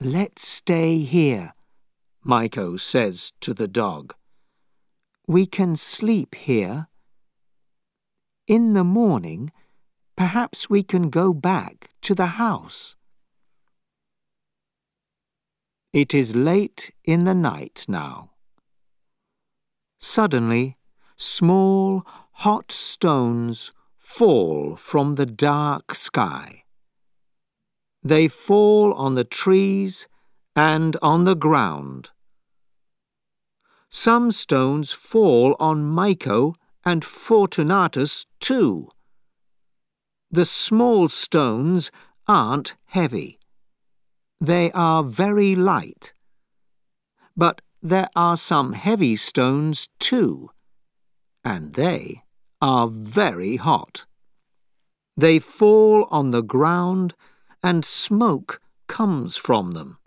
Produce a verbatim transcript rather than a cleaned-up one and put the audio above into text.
"Let's stay here," Maiko says to the dog. "We can sleep here. In the morning, perhaps we can go back to the house." It is late in the night now. Suddenly, small, hot stones fall from the dark sky. They fall on the trees and on the ground. Some stones fall on Maiko and Fortunatus too. The small stones aren't heavy. They are very light. But there are some heavy stones too, and they are very hot. They fall on the ground and smoke comes from them.